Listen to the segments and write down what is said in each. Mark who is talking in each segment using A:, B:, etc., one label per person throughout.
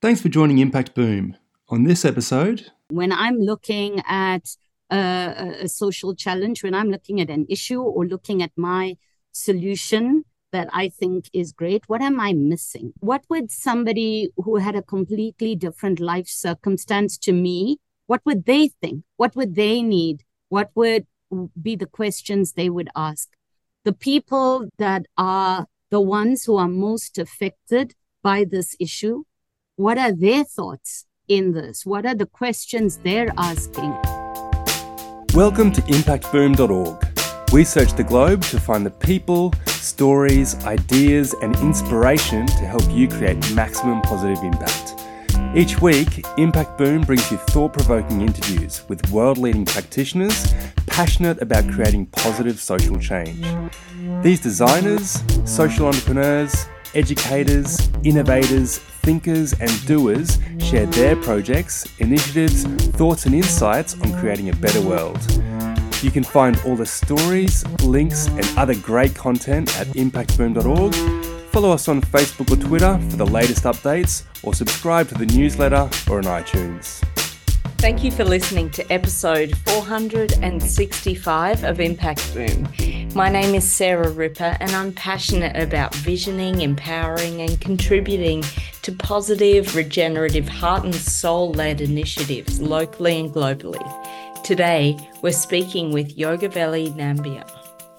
A: Thanks for joining Impact Boom. On this episode,
B: when I'm looking at a social challenge, when I'm looking at an issue or looking at my solution that I think is great, what am I missing? What would somebody who had a completely different life circumstance to me, what would they think? What would they need? What would be the questions they would ask? The people that are the ones who are most affected by this issue, what are their thoughts in this? What are the questions they're asking?
A: Welcome to impactboom.org. We search the globe to find the people, stories, ideas, and inspiration to help you create maximum positive impact. Each week, Impact Boom brings you thought-provoking interviews with world-leading practitioners passionate about creating positive social change. These designers, social entrepreneurs, educators, innovators, thinkers and doers share their projects, initiatives, thoughts and insights on creating a better world. You can find all the stories, links and other great content at impactboom.org. Follow us on Facebook or Twitter for the latest updates, or subscribe to the newsletter or on iTunes.
C: Thank you for listening to episode 465 of Impact Boom. My name is Sarah Ripper and I'm passionate about visioning, empowering and contributing to positive, regenerative, heart and soul-led initiatives locally and globally. Today, we're speaking with Yogavelli Nambiar.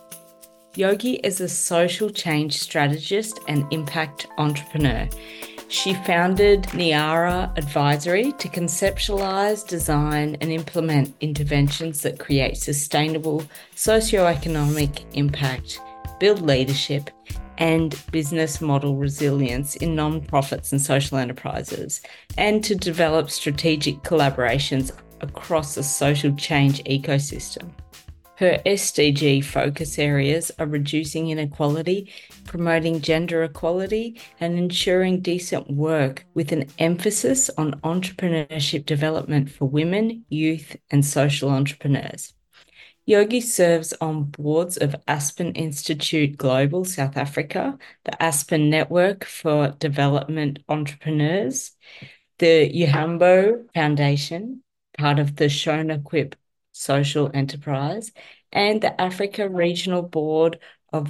C: Yogi is a social change strategist and impact entrepreneur. She founded Niara Advisory to conceptualize, design, and implement interventions that create sustainable socioeconomic impact, build leadership, and business model resilience in non-profits and social enterprises, and to develop strategic collaborations across the social change ecosystem. Her SDG focus areas are reducing inequality, promoting gender equality, and ensuring decent work with an emphasis on entrepreneurship development for women, youth, and social entrepreneurs. Yogi serves on boards of Aspen Institute Global South Africa, the Aspen Network for Development Entrepreneurs, the Uhambo Foundation, part of the ShonaQuip Social Enterprise, and the Africa Regional Board of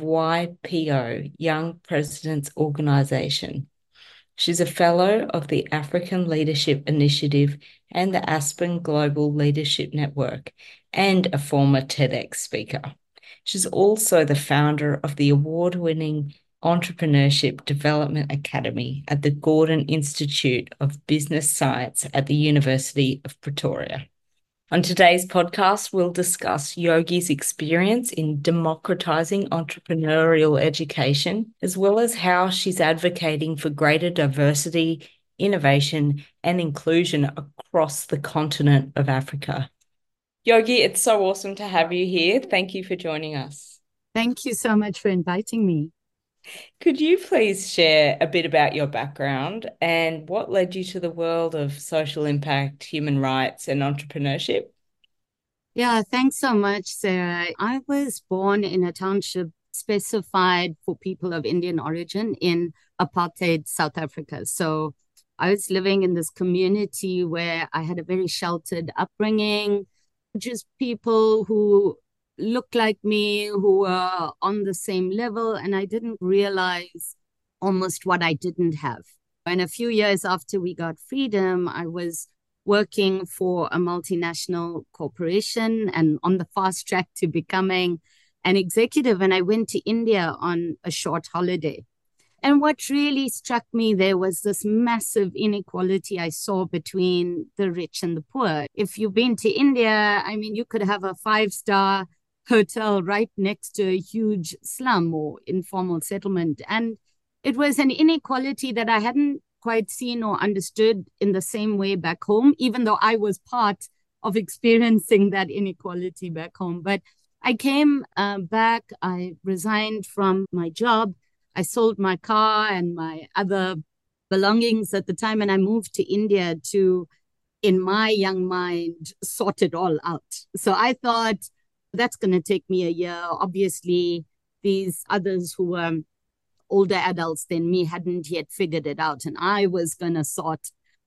C: YPO, Young Presidents Organisation. She's a fellow of the African Leadership Initiative and the Aspen Global Leadership Network, and a former TEDx speaker. She's also the founder of the award-winning Entrepreneurship Development Academy at the Gordon Institute of Business Science at the University of Pretoria. On today's podcast, we'll discuss Yogi's experience in democratizing entrepreneurial education, as well as how she's advocating for greater diversity, innovation, and inclusion across the continent of Africa. Yogi, it's so awesome to have you here. Thank you for joining us.
B: Thank you so much for inviting me.
C: Could you please share a bit about your background and what led you to the world of social impact, human rights, and entrepreneurship?
B: Yeah, thanks so much, Sarah. I was born in a township specified for people of Indian origin in apartheid South Africa. So I was living in this community where I had a very sheltered upbringing, just people who looked like me, who were on the same level, and I didn't realize almost what I didn't have. And a few years after we got freedom, I was working for a multinational corporation and on the fast track to becoming an executive. And I went to India on a short holiday. And what really struck me there was this massive inequality I saw between the rich and the poor. If you've been to India, I mean, you could have a 5-star hotel right next to a huge slum or informal settlement. And it was an inequality that I hadn't quite seen or understood in the same way back home, even though I was part of experiencing that inequality back home. But I came back, I resigned from my job, I sold my car and my other belongings at the time, and I moved to India to, in my young mind, sort it all out. So I thought, that's going to take me a year. Obviously, these others who were older adults than me hadn't yet figured it out. And I was going to sort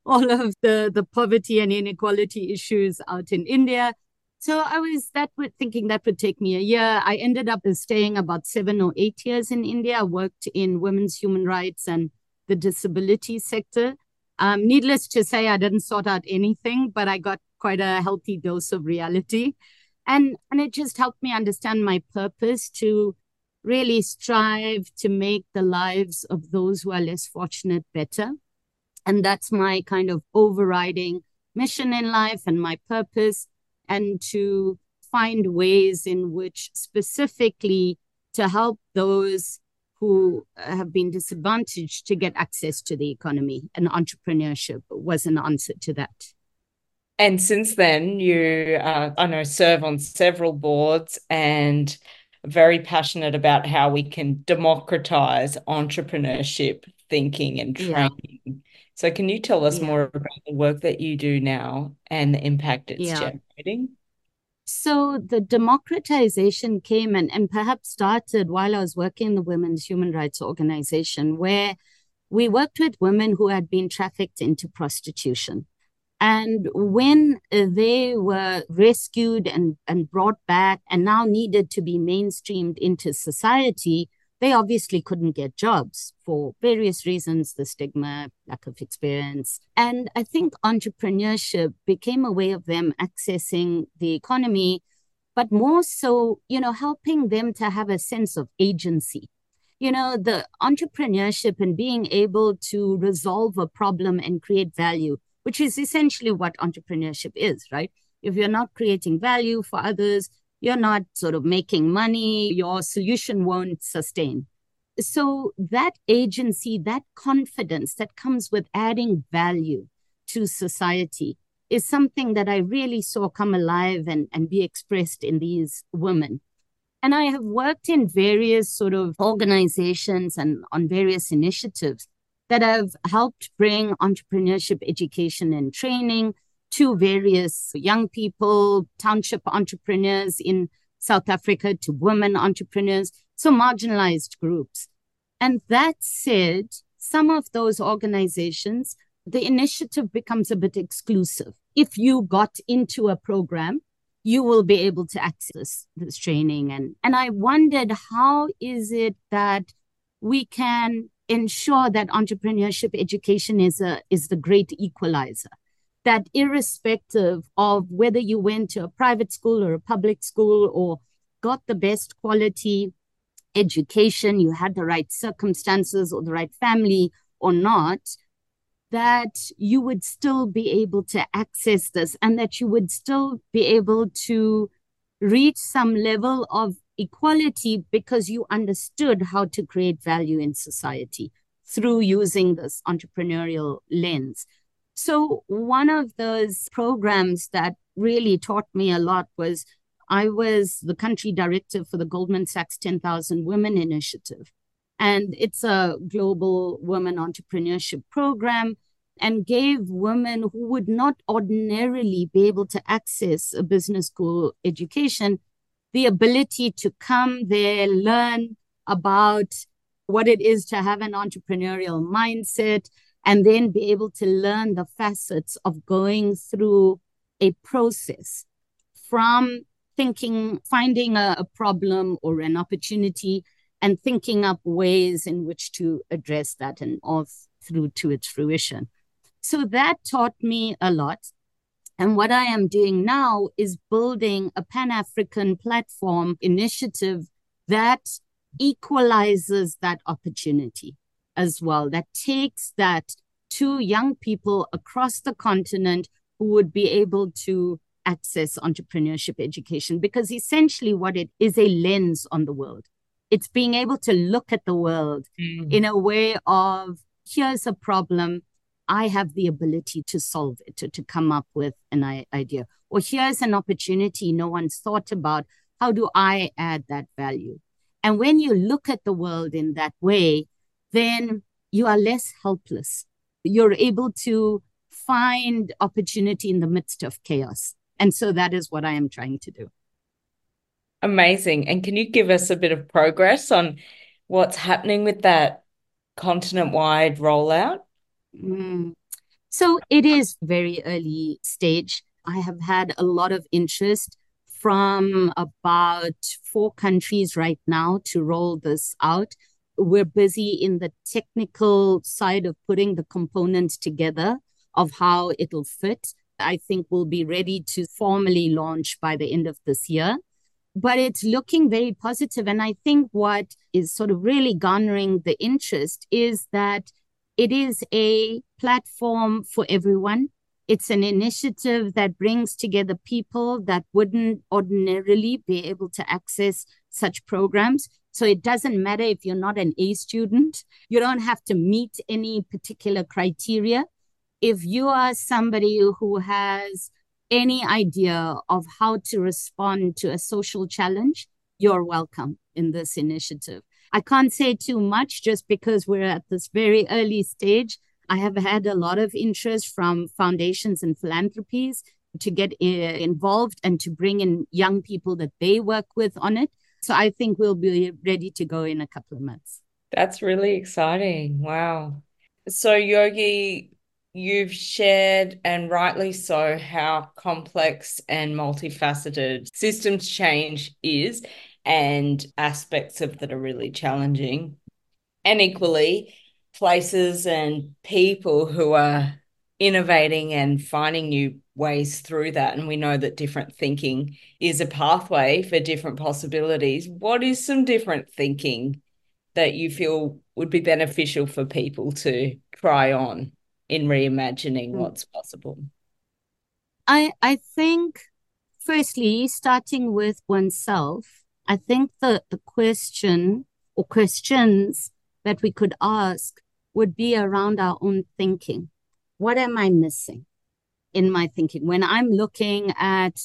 B: all of the poverty and inequality issues out in India. So I was thinking that would take me a year. I ended up staying about 7 or 8 years in India. I worked in women's human rights and the disability sector. Needless to say, I didn't sort out anything, but I got quite a healthy dose of reality. And it just helped me understand my purpose to really strive to make the lives of those who are less fortunate better. And that's my kind of overriding mission in life and my purpose, and to find ways in which specifically to help those who have been disadvantaged to get access to the economy. And entrepreneurship was an answer to that.
C: And since then, you, I know, serve on several boards and very passionate about how we can democratize entrepreneurship thinking and training. Yeah. So can you tell us more about the work that you do now and the impact it's generating?
B: So the democratization came and perhaps started while I was working in the Women's Human Rights Organization, where we worked with women who had been trafficked into prostitution. And when they were rescued and brought back and now needed to be mainstreamed into society, they obviously couldn't get jobs for various reasons, the stigma, lack of experience. And I think entrepreneurship became a way of them accessing the economy, but more so, helping them to have a sense of agency. The entrepreneurship and being able to resolve a problem and create value, which is essentially what entrepreneurship is, right? If you're not creating value for others, you're not sort of making money, your solution won't sustain. So that agency, that confidence that comes with adding value to society is something that I really saw come alive and be expressed in these women. And I have worked in various sort of organizations and on various initiatives that have helped bring entrepreneurship education and training to various young people, township entrepreneurs in South Africa, to women entrepreneurs, so marginalized groups. And that said, some of those organizations, the initiative becomes a bit exclusive. If you got into a program, you will be able to access this training. And I wondered, how is it that we can ensure that entrepreneurship education is the great equalizer? That irrespective of whether you went to a private school or a public school or got the best quality education, you had the right circumstances or the right family or not, that you would still be able to access this and that you would still be able to reach some level of equality because you understood how to create value in society through using this entrepreneurial lens. So one of those programs that really taught me a lot was I was the country director for the Goldman Sachs 10,000 Women Initiative. And it's a global women entrepreneurship program and gave women who would not ordinarily be able to access a business school education the ability to come there, learn about what it is to have an entrepreneurial mindset, and then be able to learn the facets of going through a process from finding a problem or an opportunity and thinking up ways in which to address that and all through to its fruition. So that taught me a lot. And what I am doing now is building a Pan-African platform initiative that equalizes that opportunity as well, that takes that to young people across the continent who would be able to access entrepreneurship education, because essentially what it is a lens on the world. It's being able to look at the world in a way of, here's a problem, I have the ability to solve it, to come up with an idea. Or here's an opportunity no one's thought about, how do I add that value? And when you look at the world in that way, then you are less helpless. You're able to find opportunity in the midst of chaos. And so that is what I am trying to do.
C: Amazing. And can you give us a bit of progress on what's happening with that continent-wide rollout?
B: So it is very early stage. I have had a lot of interest from about 4 countries right now to roll this out. We're busy in the technical side of putting the components together of how it'll fit. I think we'll be ready to formally launch by the end of this year. But it's looking very positive. And I think what is sort of really garnering the interest is that it is a platform for everyone. It's an initiative that brings together people that wouldn't ordinarily be able to access such programs. So it doesn't matter if you're not an A student, you don't have to meet any particular criteria. If you are somebody who has any idea of how to respond to a social challenge, you're welcome in this initiative. I can't say too much just because we're at this very early stage. I have had a lot of interest from foundations and philanthropies to get involved and to bring in young people that they work with on it. So I think we'll be ready to go in a couple of months.
C: That's really exciting. Wow. So, Yogi, you've shared, and rightly so, how complex and multifaceted systems change is and aspects of that are really challenging. And equally, places and people who are innovating and finding new ways through that. And we know that different thinking is a pathway for different possibilities. What is some different thinking that you feel would be beneficial for people to try on in reimagining what's possible?
B: I think, firstly, starting with oneself, I think the question or questions that we could ask would be around our own thinking. What am I missing in my thinking? When I'm looking at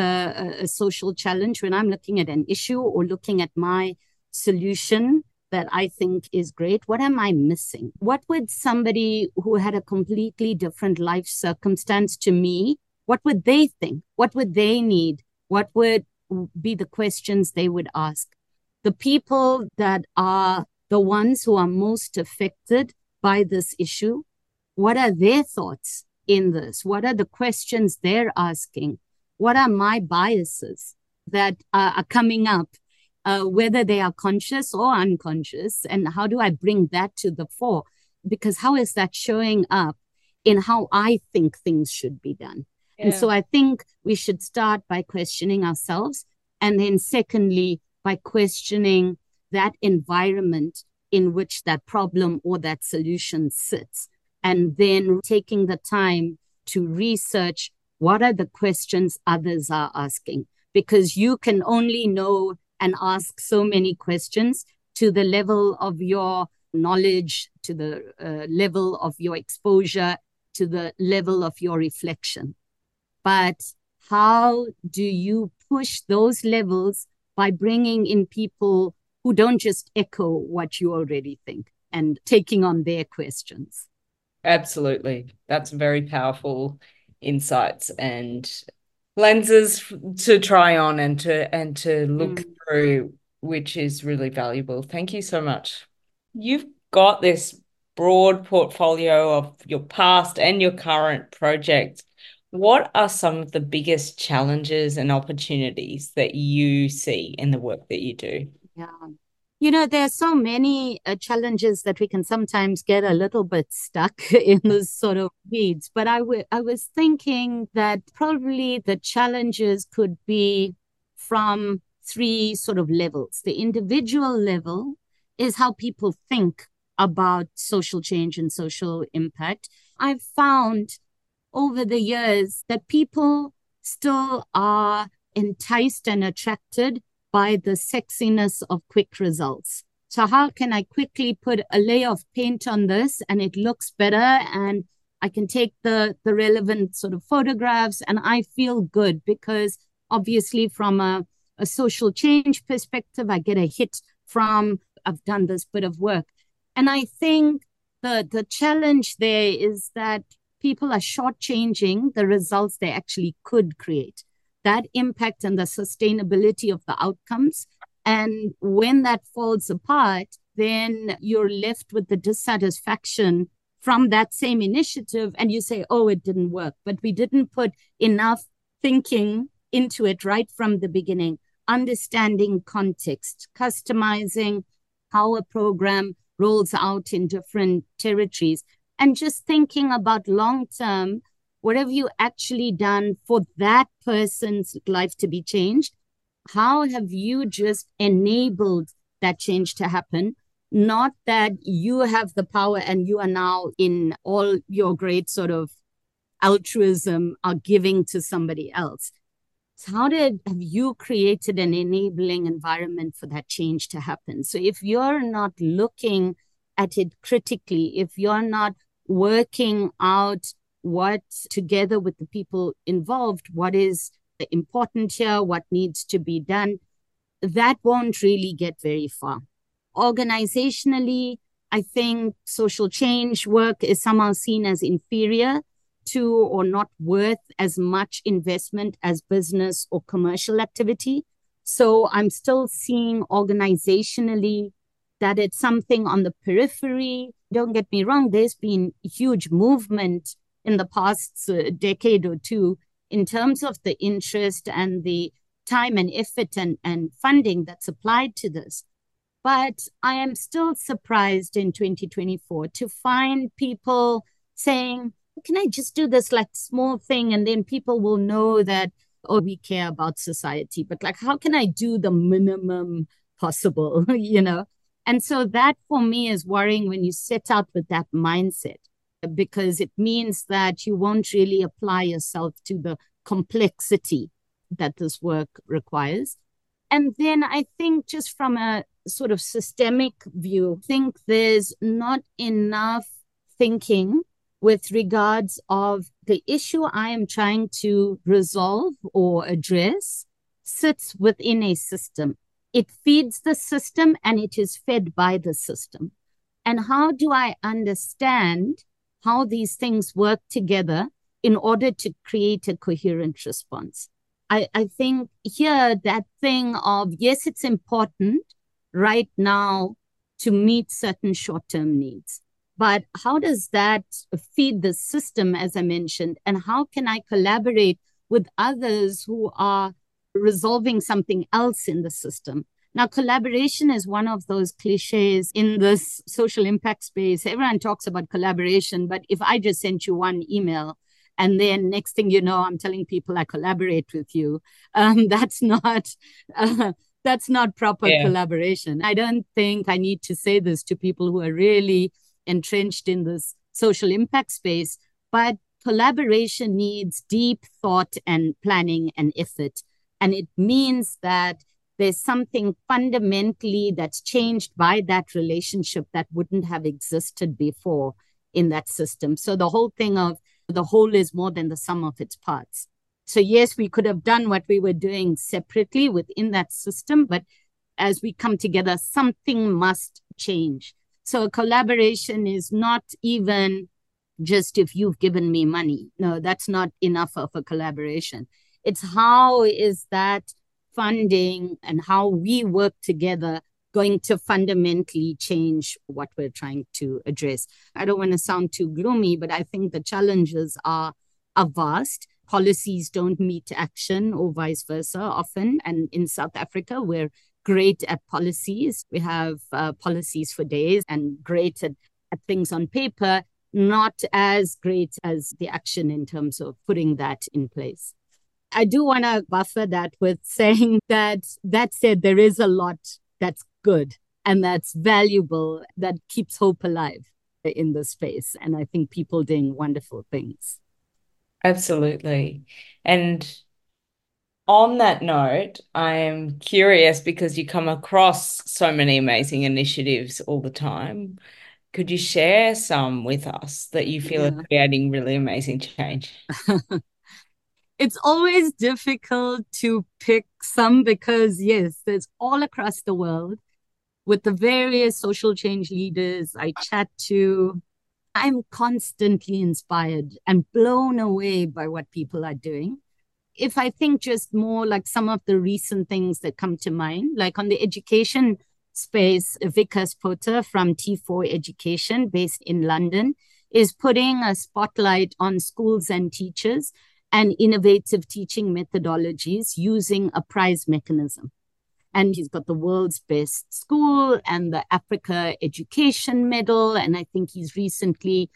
B: a social challenge, when I'm looking at an issue or looking at my solution that I think is great, what am I missing? What would somebody who had a completely different life circumstance to me, what would they think? What would they need? What would be the questions they would ask? The people that are the ones who are most affected by this issue, what are their thoughts in this? What are the questions they're asking? What are my biases that are coming up, whether they are conscious or unconscious? And how do I bring that to the fore? Because how is that showing up in how I think things should be done? Yeah. And so I think we should start by questioning ourselves. And then secondly, by questioning that environment in which that problem or that solution sits. And then taking the time to research what are the questions others are asking. Because you can only know and ask so many questions to the level of your knowledge, to the level of your exposure, to the level of your reflection. But how do you push those levels by bringing in people who don't just echo what you already think and taking on their questions?
C: Absolutely. That's very powerful insights and lenses to try on and to look through, which is really valuable. Thank you so much. You've got this broad portfolio of your past and your current project. What are some of the biggest challenges and opportunities that you see in the work that you do?
B: Yeah. You know, there are so many challenges that we can sometimes get a little bit stuck in those sort of weeds. But I was thinking that probably the challenges could be from 3 sort of levels. The individual level is how people think about social change and social impact. I've found over the years that people still are enticed and attracted by the sexiness of quick results. So how can I quickly put a layer of paint on this and it looks better and I can take the relevant sort of photographs and I feel good because obviously from a social change perspective, I get a hit from I've done this bit of work. And I think the challenge there is that people are shortchanging the results they actually could create. That impact and the sustainability of the outcomes. And when that falls apart, then you're left with the dissatisfaction from that same initiative and you say, oh, it didn't work, but we didn't put enough thinking into it right from the beginning, understanding context, customizing how a program rolls out in different territories, and just thinking about long term, what have you actually done for that person's life to be changed? How have you just enabled that change to happen? Not that you have the power and you are now in all your great sort of altruism are giving to somebody else. So have you created an enabling environment for that change to happen? So if you're not looking at it critically, if you're not working out what together with the people involved, what is important here, what needs to be done, that won't really get very far. Organizationally, I think social change work is somehow seen as inferior to or not worth as much investment as business or commercial activity. So I'm still seeing organizationally that it's something on the periphery. Don't get me wrong, there's been huge movement in the past decade or two in terms of the interest and the time and effort and funding that's applied to this. But I am still surprised in 2024 to find people saying, can I just do this like small thing and then people will know that, oh, we care about society. But like, how can I do the minimum possible, you know? And so that for me is worrying when you set out with that mindset, because it means that you won't really apply yourself to the complexity that this work requires. And then I think just from a sort of systemic view, I think there's not enough thinking with regards of the issue I am trying to resolve or address sits within a system. It feeds the system and it is fed by the system. And how do I understand how these things work together in order to create a coherent response? I think here that thing of, yes, it's important right now to meet certain short-term needs. But how does that feed the system, as I mentioned? And how can I collaborate with others who are resolving something else in the system? Now, collaboration is one of those cliches in this social impact space. Everyone talks about collaboration, but if I just sent you one email, and then next thing you know, I'm telling people I collaborate with you, that's not proper collaboration. I don't think I need to say this to people who are really entrenched in this social impact space, but collaboration needs deep thought and planning and effort. And it means that there's something fundamentally that's changed by that relationship that wouldn't have existed before in that system. So the whole thing of the whole is more than the sum of its parts. So yes, we could have done what we were doing separately within that system, but as we come together, something must change. So a collaboration is not even just if you've given me money. No, that's not enough of a collaboration. It's how is that funding and how we work together going to fundamentally change what we're trying to address. I don't want to sound too gloomy, but I think the challenges are vast. Policies don't meet action or vice versa often. And in South Africa, we're great at policies. We have policies for days and great at things on paper, not as great as the action in terms of putting that in place. I do want to buffer that with saying that said, there is a lot that's good and that's valuable, that keeps hope alive in the space. And I think people doing wonderful things.
C: Absolutely. And on that note, I'm curious because you come across so many amazing initiatives all the time. Could you share some with us that you feel are creating really amazing change?
B: It's always difficult to pick some because, yes, there's all across the world with the various social change leaders I chat to. I'm constantly inspired and blown away by what people are doing. If I think just more like some of the recent things that come to mind, like on the education space, Vikas Potter from T4 Education based in London, is putting a spotlight on schools and teachers and innovative teaching methodologies using a prize mechanism. And he's got the world's best school and the Africa Education Medal. And I think he's recently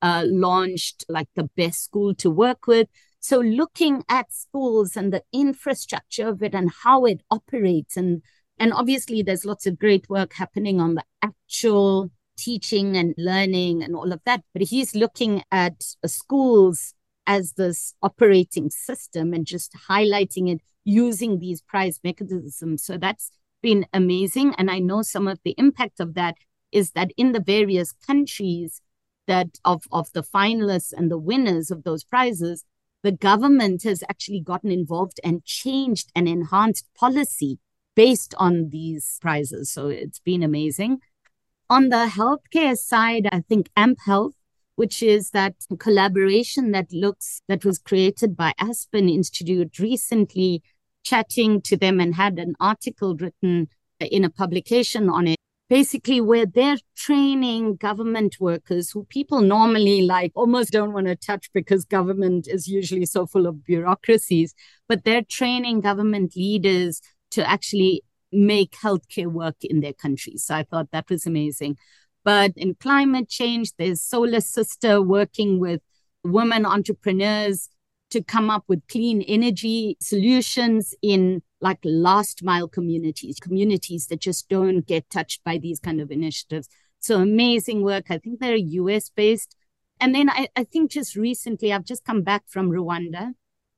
B: launched like the best school to work with. So looking at schools and the infrastructure of it and how it operates. And obviously there's lots of great work happening on the actual teaching and learning and all of that. But he's looking at schools as this operating system and just highlighting it using these prize mechanisms. So that's been amazing. And I know some of the impact of that is that in the various countries that of the finalists and the winners of those prizes, the government has actually gotten involved and changed and enhanced policy based on these prizes. So it's been amazing. On the healthcare side, I think AMP Health, which is that collaboration that was created by Aspen Institute recently, chatting to them and had an article written in a publication on it, basically where they're training government workers who people normally like almost don't want to touch because government is usually so full of bureaucracies, but they're training government leaders to actually make healthcare work in their countries. So I thought that was amazing. But in climate change, there's Solar Sister working with women entrepreneurs to come up with clean energy solutions in like last mile communities that just don't get touched by these kind of initiatives. So amazing work. I think they're US based. And then I think just recently, I've just come back from Rwanda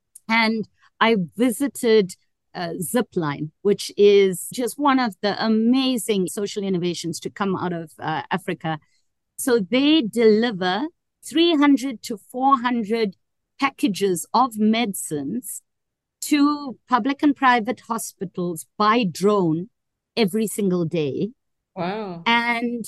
B: and I visited Zipline, which is just one of the amazing social innovations to come out of Africa. So they deliver 300 to 400 packages of medicines to public and private hospitals by drone every single day.
C: Wow.
B: And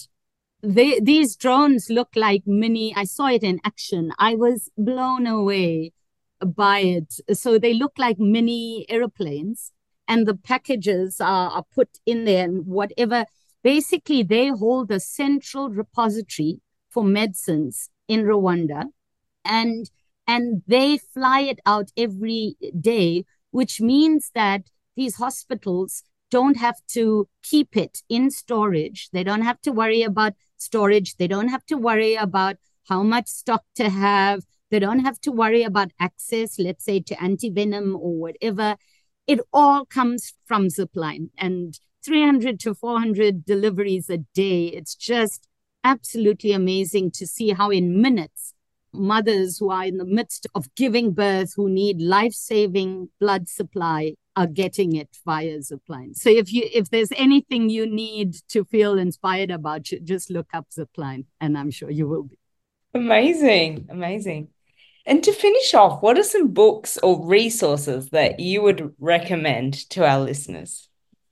B: these drones look like I saw it in action. I was blown away by it. So they look like mini airplanes and the packages are put in there and whatever. Basically, they hold a central repository for medicines in Rwanda and they fly it out every day, which means that these hospitals don't have to keep it in storage. They don't have to worry about storage. They don't have to worry about how much stock to have. They don't have to worry about access, let's say, to antivenom or whatever. It all comes from Zipline and 300 to 400 deliveries a day. It's just absolutely amazing to see how in minutes, mothers who are in the midst of giving birth, who need life-saving blood supply, are getting it via Zipline. So if there's anything you need to feel inspired about, just look up Zipline, and I'm sure you will be.
C: Amazing. And to finish off, what are some books or resources that you would recommend to our listeners?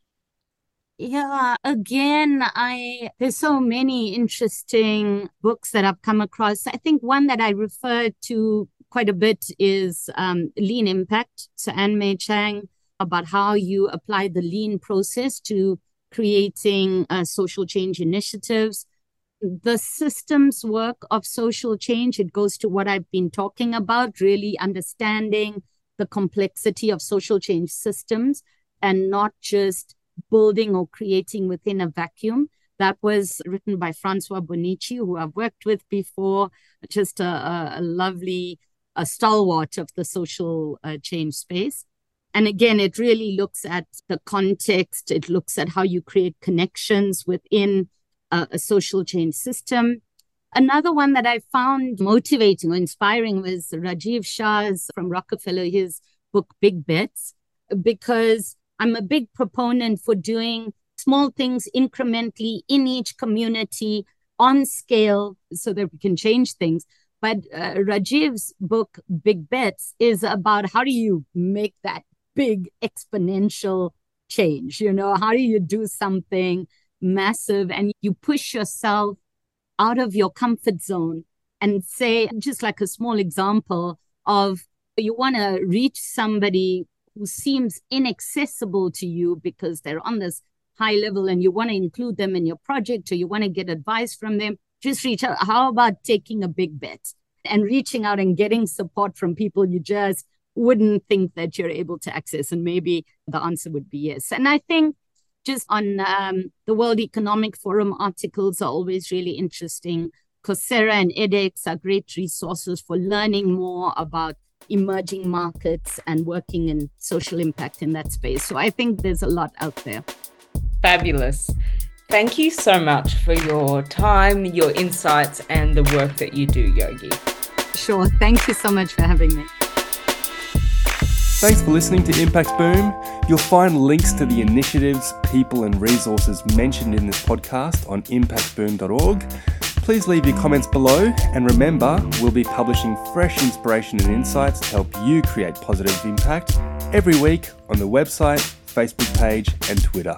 B: Yeah, again, there's so many interesting books that I've come across. I think one that I refer to quite a bit is Lean Impact. So Ann-Mei Chang, about how you apply the lean process to creating social change initiatives. The systems work of social change, it goes to what I've been talking about, really understanding the complexity of social change systems and not just building or creating within a vacuum. That was written by Francois Bonici, who I've worked with before, just a lovely stalwart of the social change space. And again, it really looks at the context. It looks at how you create connections within a social change system. Another one that I found motivating or inspiring was Rajiv Shah's from Rockefeller, his book, Big Bets, because I'm a big proponent for doing small things incrementally in each community on scale so that we can change things. But Rajiv's book, Big Bets, is about how do you make that big exponential change? How do you do something massive and you push yourself out of your comfort zone and say, just like a small example of you want to reach somebody who seems inaccessible to you because they're on this high level and you want to include them in your project or you want to get advice from them, just reach out. How about taking a big bet and reaching out and getting support from people you just wouldn't think that you're able to access? And maybe the answer would be yes. And I think just on the World Economic Forum articles are always really interesting. Coursera and edX are great resources for learning more about emerging markets and working in social impact in that space. So I think there's a lot out there.
C: Fabulous. Thank you so much for your time, your insights, and the work that you do, Yogi.
B: Sure. Thank you so much for having me.
A: Thanks for listening to Impact Boom. You'll find links to the initiatives, people and resources mentioned in this podcast on impactboom.org. Please leave your comments below, and remember, we'll be publishing fresh inspiration and insights to help you create positive impact every week on the website, Facebook page and Twitter.